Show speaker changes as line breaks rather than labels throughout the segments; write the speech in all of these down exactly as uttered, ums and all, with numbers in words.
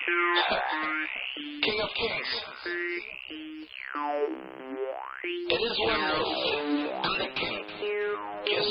King of Kings. It is wonderful. I'm the king. Yes,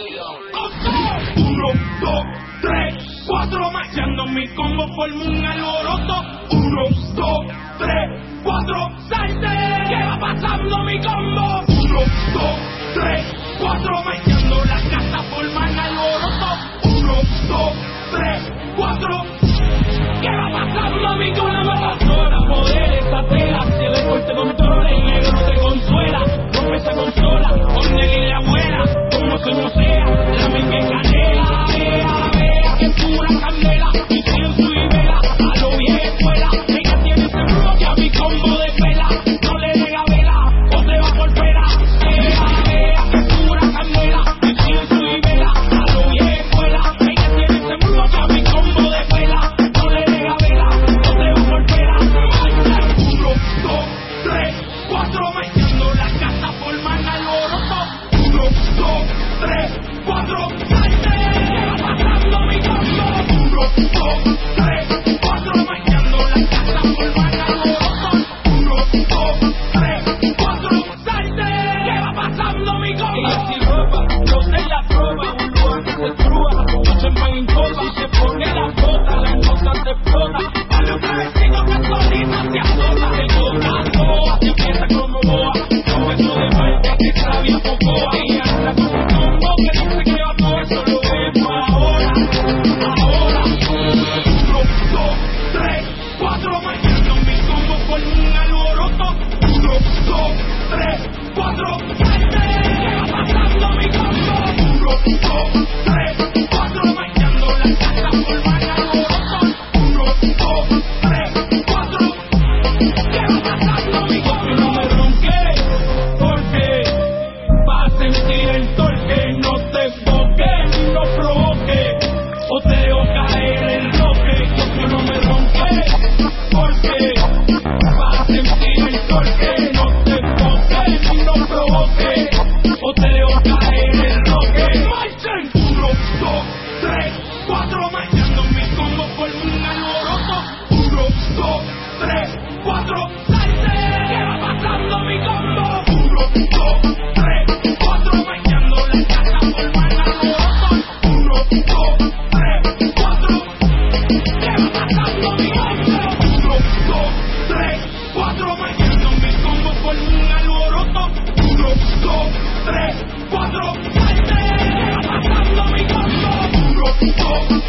yo.
Uno, dos, tres, cuatro, marchando mi combo forma un alboroto. Uno, dos, tres, cuatro, salte. ¿Qué va pasando mi combo? Uno, dos, tres, cuatro, marchando la casa forman alboroto. Uno, dos, tres, cuatro. ¿Qué va pasando mi combo? Pastora, poder, esa tela, si el deporte controla, el negro no te consuela. Rompe esa consola, con él y la abuela, como se no sea, la mente canela, vea, vea, que es pura candela, y pienso y vela, a lo vieja escuela, ella tiene ese bloque a mi combo de pela, no le deja vela, o te va por pera, vea, vea, que es pura candela, y pienso y vela, a lo vieja escuela, ella tiene ese bloque a mi combo de pela, no le deja vela, o te va por pera, uno, dos, tres, cuatro, marchando la casa forman alboroto, uno, dos, tres, cuatro, salte, ¿qué va pasando mi combo? Uno, dos, tres, cuatro, marchando la casa forman alboroto, uno, dos, tres, cuatro, salte, ¿qué va pasando mi combo? Ella sin ropa, no se la proba, burbuja que se estrúa, no se van en copa, y se pone la bota, la nota se explota, a los cabecitos que solita se azota, el corazón se empieza como boa, un beso de muerte que sabía poco, ella anda con un combo que dice que va todo eso, lo vemos ahora, ahora, uno, dos, tres, cuatro, marchando mi combo por un alboroto, uno, dos, tres, cuatro, salte, ¿qué va pasando mi combo? Uno, dos, tres, cuatro, marchando la casa forman alboroto, uno, dos, tres, cuatro, ¿qué va pasando mi combo? No me ronques, porque va a sentir el torque, no te enfoques, no provoques, o te dejo caer el roque, yo no me ronques, porque va a sentir el torque, no te enfoques, no provoques, o te dejo caer el roque, marchen, uno, dos, tres, cuatro, marchando mi combo por un alboroto, uno, dos, tres, cuatro, salte, ¿qué va pasando mi combo? Uno, dos, tres, cuatro, marchando la casa forman alboroto, uno, dos, tres, cuatro, ¿qué va pasando mi combo? Uno, dos, tres, cuatro, marchando mi combo por un alboroto, uno, dos, tres, cuatro, salte, ¿qué va pasando mi combo? Uno, dos,